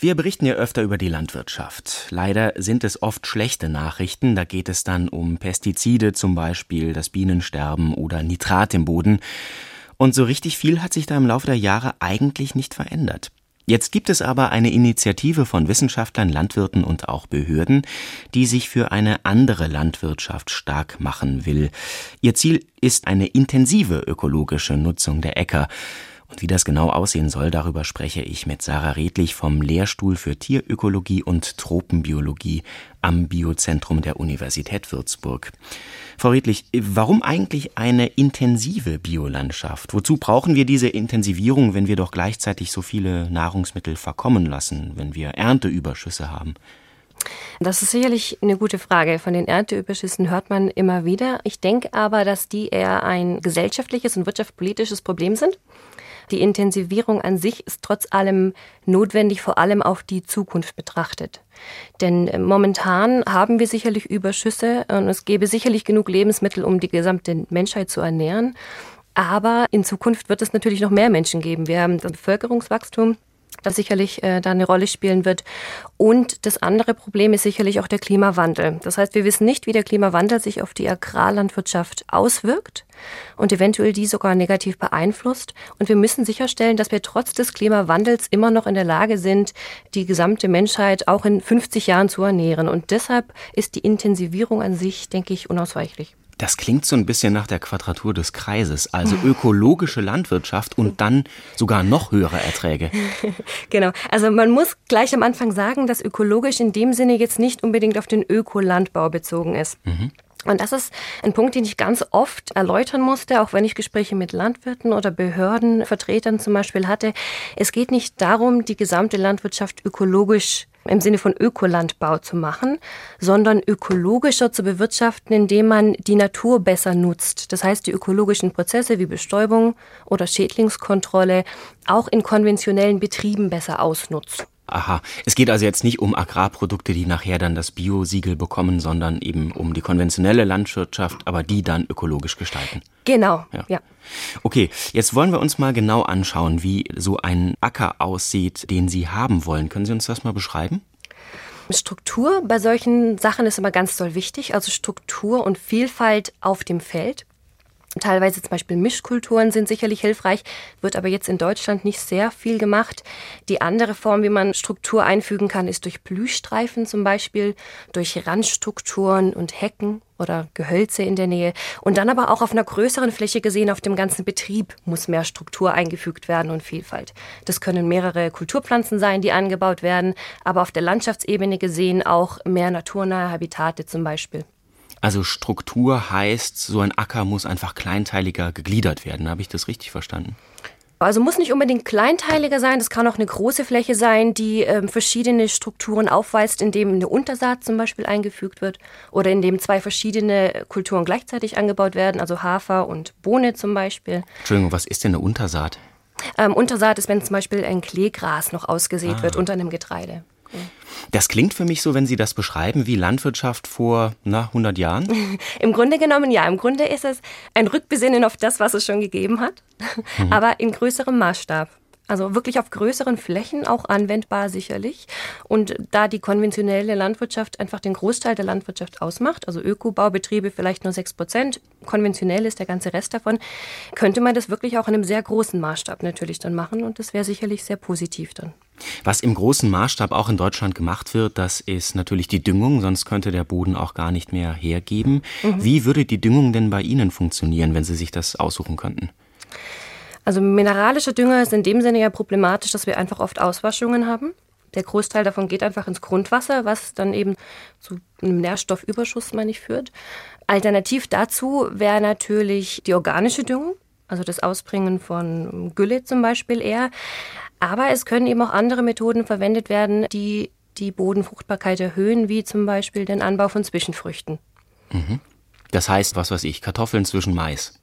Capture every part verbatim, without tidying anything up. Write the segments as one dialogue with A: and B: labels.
A: Wir berichten ja öfter über die Landwirtschaft. Leider sind es oft schlechte Nachrichten. Da geht es dann um Pestizide zum Beispiel, das Bienensterben oder Nitrat im Boden. Und so richtig viel hat sich da im Laufe der Jahre eigentlich nicht verändert. Jetzt gibt es aber eine Initiative von Wissenschaftlern, Landwirten und auch Behörden, die sich für eine andere Landwirtschaft stark machen will. Ihr Ziel ist eine intensive ökologische Nutzung der Äcker. Und wie das genau aussehen soll, darüber spreche ich mit Sarah Redlich vom Lehrstuhl für Tierökologie und Tropenbiologie am Biozentrum der Universität Würzburg. Frau Redlich, warum eigentlich eine intensive Biolandschaft? Wozu brauchen wir diese Intensivierung, wenn wir doch gleichzeitig so viele Nahrungsmittel verkommen lassen, wenn wir Ernteüberschüsse haben?
B: Das ist sicherlich eine gute Frage. Von den Ernteüberschüssen hört man immer wieder. Ich denke aber, dass die eher ein gesellschaftliches und wirtschaftspolitisches Problem sind. Die Intensivierung an sich ist trotz allem notwendig, vor allem auf die Zukunft betrachtet. Denn momentan haben wir sicherlich Überschüsse und es gäbe sicherlich genug Lebensmittel, um die gesamte Menschheit zu ernähren. Aber in Zukunft wird es natürlich noch mehr Menschen geben. Wir haben das Bevölkerungswachstum, das sicherlich äh, da eine Rolle spielen wird. Und das andere Problem ist sicherlich auch der Klimawandel. Das heißt, wir wissen nicht, wie der Klimawandel sich auf die Agrarlandwirtschaft auswirkt und eventuell die sogar negativ beeinflusst. Und wir müssen sicherstellen, dass wir trotz des Klimawandels immer noch in der Lage sind, die gesamte Menschheit auch in fünfzig Jahren zu ernähren. Und deshalb ist die Intensivierung an sich, denke ich, unausweichlich.
A: Das klingt so ein bisschen nach der Quadratur des Kreises, also ökologische Landwirtschaft und dann sogar noch höhere Erträge.
B: Genau, also man muss gleich am Anfang sagen, dass ökologisch in dem Sinne jetzt nicht unbedingt auf den Ökolandbau bezogen ist. Mhm. Und das ist ein Punkt, den ich ganz oft erläutern musste, auch wenn ich Gespräche mit Landwirten oder Behördenvertretern zum Beispiel hatte. Es geht nicht darum, die gesamte Landwirtschaft ökologisch im Sinne von Ökolandbau zu machen, sondern ökologischer zu bewirtschaften, indem man die Natur besser nutzt. Das heißt, die ökologischen Prozesse wie Bestäubung oder Schädlingskontrolle auch in konventionellen Betrieben besser ausnutzt.
A: Aha, es geht also jetzt nicht um Agrarprodukte, die nachher dann das Bio-Siegel bekommen, sondern eben um die konventionelle Landwirtschaft, aber die dann ökologisch gestalten.
B: Genau, ja. ja.
A: Okay, jetzt wollen wir uns mal genau anschauen, wie so ein Acker aussieht, den Sie haben wollen. Können Sie uns das mal beschreiben?
B: Struktur bei solchen Sachen ist immer ganz doll wichtig, also Struktur und Vielfalt auf dem Feld. Teilweise zum Beispiel Mischkulturen sind sicherlich hilfreich, wird aber jetzt in Deutschland nicht sehr viel gemacht. Die andere Form, wie man Struktur einfügen kann, ist durch Blühstreifen zum Beispiel, durch Randstrukturen und Hecken oder Gehölze in der Nähe. Und dann aber auch auf einer größeren Fläche gesehen, auf dem ganzen Betrieb muss mehr Struktur eingefügt werden und Vielfalt. Das können mehrere Kulturpflanzen sein, die angebaut werden, aber auf der Landschaftsebene gesehen auch mehr naturnahe Habitate zum Beispiel.
A: Also Struktur heißt, so ein Acker muss einfach kleinteiliger gegliedert werden. Habe ich das richtig verstanden?
B: Also muss nicht unbedingt kleinteiliger sein, das kann auch eine große Fläche sein, die äh, verschiedene Strukturen aufweist, indem eine Untersaat zum Beispiel eingefügt wird oder indem zwei verschiedene Kulturen gleichzeitig angebaut werden, also Hafer und Bohne zum Beispiel.
A: Entschuldigung, was ist denn eine Untersaat?
B: Ähm, Untersaat ist, wenn zum Beispiel ein Kleegras noch ausgesät
A: ah.
B: wird unter einem Getreide.
A: Das klingt für mich so, wenn Sie das beschreiben, wie Landwirtschaft vor na, hundert Jahren.
B: Im Grunde genommen, ja. Im Grunde ist es ein Rückbesinnen auf das, was es schon gegeben hat, mhm. aber in größerem Maßstab. Also wirklich auf größeren Flächen auch anwendbar sicherlich. Und da die konventionelle Landwirtschaft einfach den Großteil der Landwirtschaft ausmacht, also Ökobaubetriebe vielleicht nur sechs Prozent, konventionell ist der ganze Rest davon, könnte man das wirklich auch in einem sehr großen Maßstab natürlich dann machen. Und das wäre sicherlich sehr positiv dann.
A: Was im großen Maßstab auch in Deutschland gemacht wird, das ist natürlich die Düngung, sonst könnte der Boden auch gar nicht mehr hergeben. Mhm. Wie würde die Düngung denn bei Ihnen funktionieren, wenn Sie sich das aussuchen könnten?
B: Also mineralischer Dünger ist in dem Sinne ja problematisch, dass wir einfach oft Auswaschungen haben. Der Großteil davon geht einfach ins Grundwasser, was dann eben zu einem Nährstoffüberschuss, meine ich, führt. Alternativ dazu wäre natürlich die organische Düngung, also das Ausbringen von Gülle zum Beispiel eher. Aber es können eben auch andere Methoden verwendet werden, die die Bodenfruchtbarkeit erhöhen, wie zum Beispiel den Anbau von Zwischenfrüchten.
A: Mhm. Das heißt, was weiß ich, Kartoffeln zwischen Mais?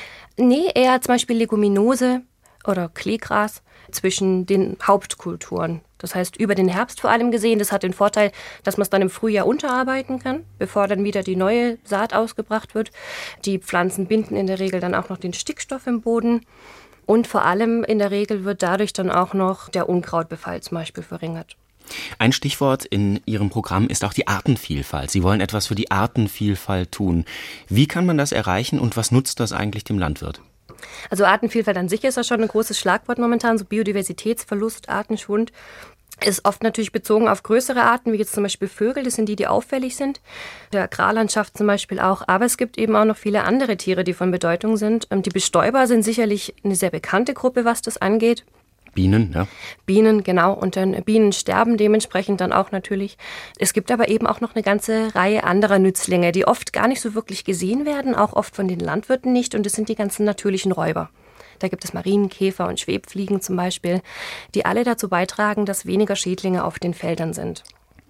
B: Nee, eher zum Beispiel Leguminose oder Kleegras zwischen den Hauptkulturen. Das heißt, über den Herbst vor allem gesehen. Das hat den Vorteil, dass man es dann im Frühjahr unterarbeiten kann, bevor dann wieder die neue Saat ausgebracht wird. Die Pflanzen binden in der Regel dann auch noch den Stickstoff im Boden. Und vor allem in der Regel wird dadurch dann auch noch der Unkrautbefall zum Beispiel verringert.
A: Ein Stichwort in Ihrem Programm ist auch die Artenvielfalt. Sie wollen etwas für die Artenvielfalt tun. Wie kann man das erreichen und was nutzt das eigentlich dem Landwirt?
B: Also Artenvielfalt an sich ist ja schon ein großes Schlagwort momentan, so Biodiversitätsverlust, Artenschwund. Ist oft natürlich bezogen auf größere Arten, wie jetzt zum Beispiel Vögel, das sind die, die auffällig sind. Der Agrarlandschaft zum Beispiel auch. Aber es gibt eben auch noch viele andere Tiere, die von Bedeutung sind. Die Bestäuber sind sicherlich eine sehr bekannte Gruppe, was das angeht.
A: Bienen, ja.
B: Bienen, genau. Und dann Bienen sterben dementsprechend dann auch natürlich. Es gibt aber eben auch noch eine ganze Reihe anderer Nützlinge, die oft gar nicht so wirklich gesehen werden, auch oft von den Landwirten nicht. Und das sind die ganzen natürlichen Räuber. Da gibt es Marienkäfer und Schwebfliegen zum Beispiel, die alle dazu beitragen, dass weniger Schädlinge auf den Feldern sind.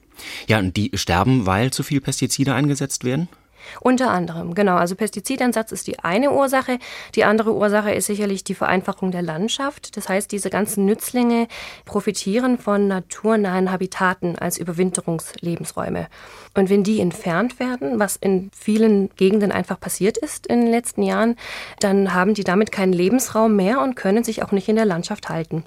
A: Ja, und die sterben, weil zu viel Pestizide eingesetzt werden?
B: Unter anderem, genau. Also Pestizideinsatz ist die eine Ursache. Die andere Ursache ist sicherlich die Vereinfachung der Landschaft. Das heißt, diese ganzen Nützlinge profitieren von naturnahen Habitaten als Überwinterungslebensräume. Und wenn die entfernt werden, was in vielen Gegenden einfach passiert ist in den letzten Jahren, dann haben die damit keinen Lebensraum mehr und können sich auch nicht in der Landschaft halten.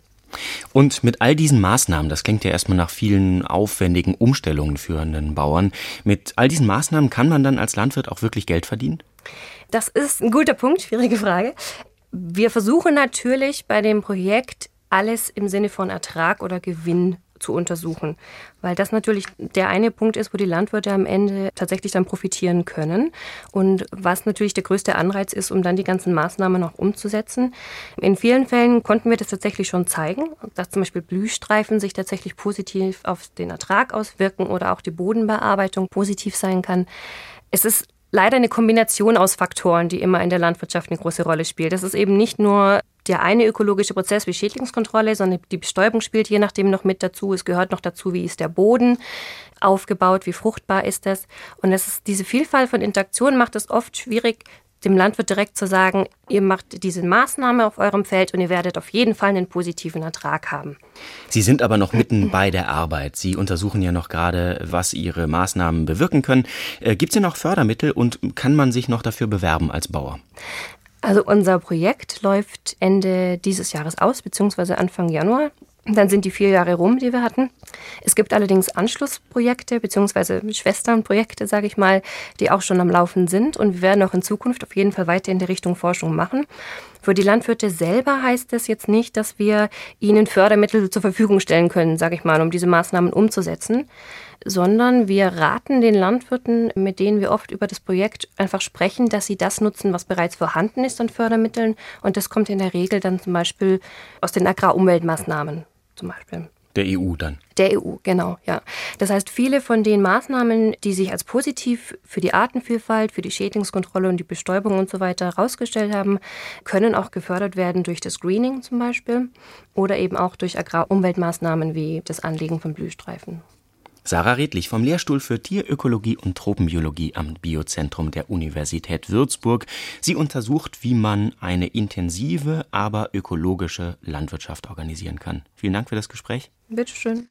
A: Und mit all diesen Maßnahmen, das klingt ja erstmal nach vielen aufwendigen Umstellungen für einen Bauern, mit all diesen Maßnahmen kann man dann als Landwirt auch wirklich Geld verdienen?
B: Das ist ein guter Punkt, schwierige Frage. Wir versuchen natürlich bei dem Projekt alles im Sinne von Ertrag oder Gewinn zu untersuchen, weil das natürlich der eine Punkt ist, wo die Landwirte am Ende tatsächlich dann profitieren können und was natürlich der größte Anreiz ist, um dann die ganzen Maßnahmen auch umzusetzen. In vielen Fällen konnten wir das tatsächlich schon zeigen, dass zum Beispiel Blühstreifen sich tatsächlich positiv auf den Ertrag auswirken oder auch die Bodenbearbeitung positiv sein kann. Es ist leider eine Kombination aus Faktoren, die immer in der Landwirtschaft eine große Rolle spielt. Das ist eben nicht nur der eine ökologische Prozess wie Schädlingskontrolle, sondern die Bestäubung spielt je nachdem noch mit dazu. Es gehört noch dazu, wie ist der Boden aufgebaut, wie fruchtbar ist das. Und das ist, diese Vielfalt von Interaktionen macht es oft schwierig, dem Landwirt direkt zu sagen, ihr macht diese Maßnahme auf eurem Feld und ihr werdet auf jeden Fall einen positiven Ertrag haben.
A: Sie sind aber noch mitten bei der Arbeit. Sie untersuchen ja noch gerade, was Ihre Maßnahmen bewirken können. Äh, gibt es denn noch Fördermittel und kann man sich noch dafür bewerben als Bauer?
B: Also unser Projekt läuft Ende dieses Jahres aus, beziehungsweise Anfang Januar. Dann sind die vier Jahre rum, die wir hatten. Es gibt allerdings Anschlussprojekte beziehungsweise Schwesternprojekte, sage ich mal, die auch schon am Laufen sind. Und wir werden auch in Zukunft auf jeden Fall weiter in der Richtung Forschung machen. Für die Landwirte selber heißt es jetzt nicht, dass wir ihnen Fördermittel zur Verfügung stellen können, sage ich mal, um diese Maßnahmen umzusetzen, sondern wir raten den Landwirten, mit denen wir oft über das Projekt einfach sprechen, dass sie das nutzen, was bereits vorhanden ist an Fördermitteln. Und das kommt in der Regel dann zum Beispiel aus den Agrarumweltmaßnahmen zum Beispiel.
A: Der E U dann?
B: Der E U, genau, ja. Das heißt, viele von den Maßnahmen, die sich als positiv für die Artenvielfalt, für die Schädlingskontrolle und die Bestäubung und so weiter herausgestellt haben, können auch gefördert werden durch das Greening zum Beispiel oder eben auch durch Agrarumweltmaßnahmen wie das Anlegen von Blühstreifen.
A: Sarah Redlich vom Lehrstuhl für Tierökologie und Tropenbiologie am Biozentrum der Universität Würzburg. Sie untersucht, wie man eine intensive, aber ökologische Landwirtschaft organisieren kann. Vielen Dank für das Gespräch.
B: Bitteschön.